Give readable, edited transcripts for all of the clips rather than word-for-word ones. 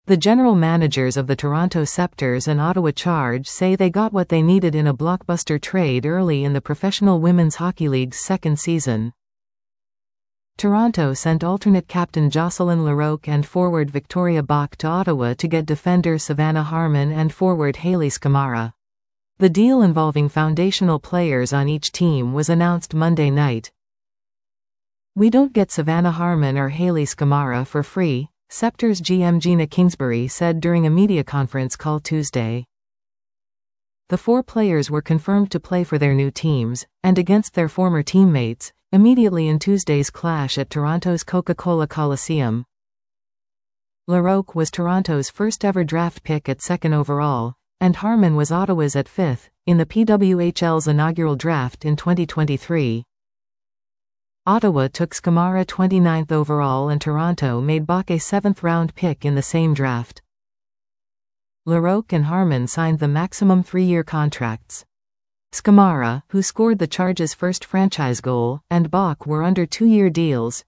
The general managers of the Toronto Scepters and Ottawa Charge say they got what they needed in a blockbuster trade early in the Professional Women's Hockey League's second season. Toronto sent alternate captain Jocelyn Larocque and forward Victoria Bach to Ottawa to get defender Savannah Harmon and forward Hayley Scamara. The deal involving foundational players on each team was announced Monday night. "We don't get Savannah Harmon or Hayley Scamara for free," Scepters GM Gina Kingsbury said during a media conference call Tuesday. The four players were confirmed to play for their new teams, and against their former teammates, immediately in Tuesday's clash at Toronto's Coca-Cola Coliseum. Larocque was Toronto's first-ever draft pick at 2nd overall, and Harmon was Ottawa's at 5th, in the PWHL's inaugural draft in 2023. Ottawa took Scamara 29th overall and Toronto made Bach a 7th-round pick in the same draft. Larocque and Harmon signed the maximum 3-year contracts. Scamara, who scored the Charge's first franchise goal, and Bach were under 2-year deals.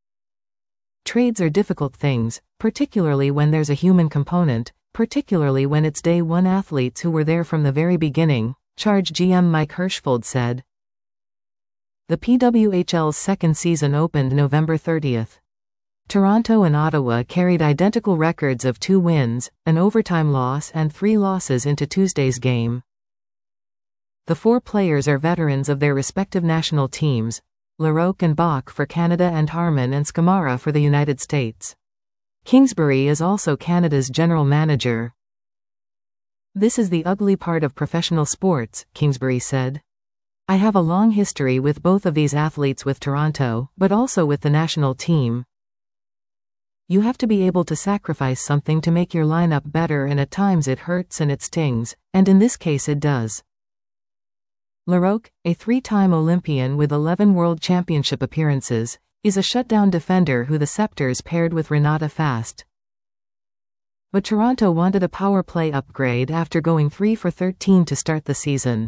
Trades are difficult things, particularly when there's a human component, particularly when it's day one athletes who were there from the very beginning, Charge GM Mike Hirschfeld said. The PWHL's second season opened November 30th. Toronto and Ottawa carried identical records of 2 wins, an overtime loss and 3 losses into Tuesday's game. The 4 players are veterans of their respective national teams, Larocque and Bach for Canada and Harmon and Scamara for the United States. Kingsbury is also Canada's general manager. "This is the ugly part of professional sports," Kingsbury said. "I have a long history with both of these athletes with Toronto, but also with the national team. You have to be able to sacrifice something to make your lineup better, and at times it hurts and it stings, and in this case it does." Larocque, a 3-time Olympian with 11 World Championship appearances, is a shutdown defender who the Scepters paired with Renata Fast. But Toronto wanted a power play upgrade after going 3 for 13 to start the season.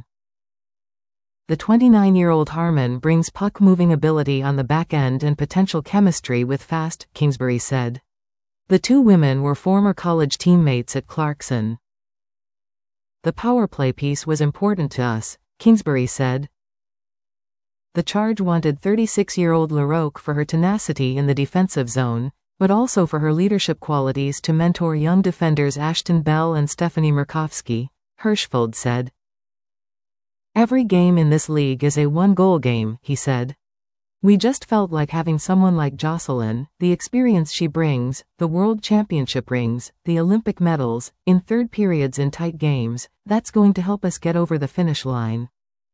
The 29-year-old Harmon brings puck-moving ability on the back end and potential chemistry with Fast, Kingsbury said. The 2 women were former college teammates at Clarkson. "The power play piece was important to us," Kingsbury said. The Charge wanted 36-year-old Larocque for her tenacity in the defensive zone, but also for her leadership qualities to mentor young defenders Ashton Bell and Stephanie Murkowski, Hirschfeld said. "Every game in this league is a 1-goal game," he said. "We just felt like having someone like Jocelyn, the experience she brings, the World Championship rings, the Olympic medals, in third periods in tight games, that's going to help us get over the finish line."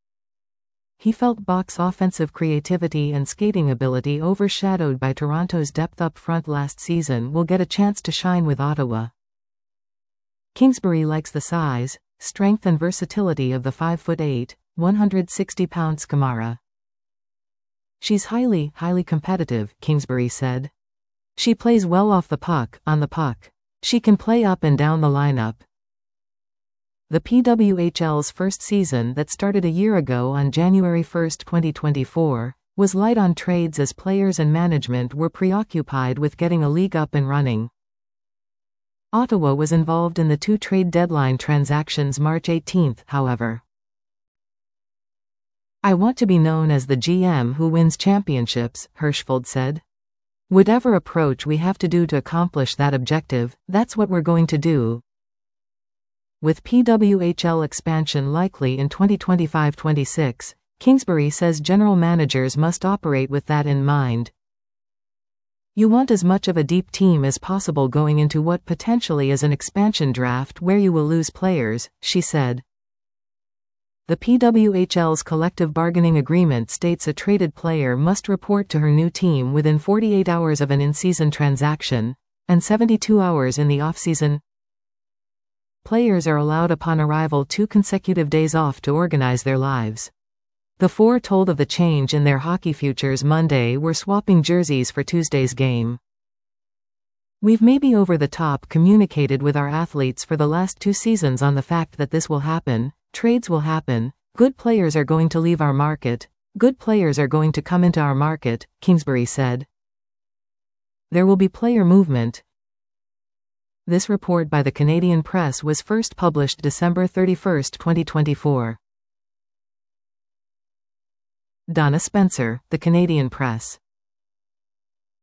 He felt Bach's offensive creativity and skating ability, overshadowed by Toronto's depth up front last season, will get a chance to shine with Ottawa. Kingsbury likes the size, strength and versatility of the 5'8", 160-pound Scamara. "She's highly competitive," Kingsbury said. "She plays well off the puck, on the puck. She can play up and down the lineup." The PWHL's first season, that started a year ago on January 1, 2024, was light on trades as players and management were preoccupied with getting a league up and running. Ottawa was involved in the 2 trade deadline transactions March 18, however. "I want to be known as the GM who wins championships," Hirschfeld said. "Whatever approach we have to do to accomplish that objective, that's what we're going to do." With PWHL expansion likely in 2025-26, Kingsbury says general managers must operate with that in mind. "You want as much of a deep team as possible going into what potentially is an expansion draft where you will lose players," she said. The PWHL's collective bargaining agreement states a traded player must report to her new team within 48 hours of an in-season transaction, and 72 hours in the off-season. Players are allowed upon arrival 2 consecutive days off to organize their lives. The 4 told of the change in their hockey futures Monday were swapping jerseys for Tuesday's game. "We've maybe over the top communicated with our athletes for the last 2 seasons on the fact that this will happen, trades will happen, good players are going to leave our market, good players are going to come into our market," Kingsbury said. "There will be player movement. This report by the Canadian Press was first published December 31, 2024. Donna Spencer, The Canadian Press.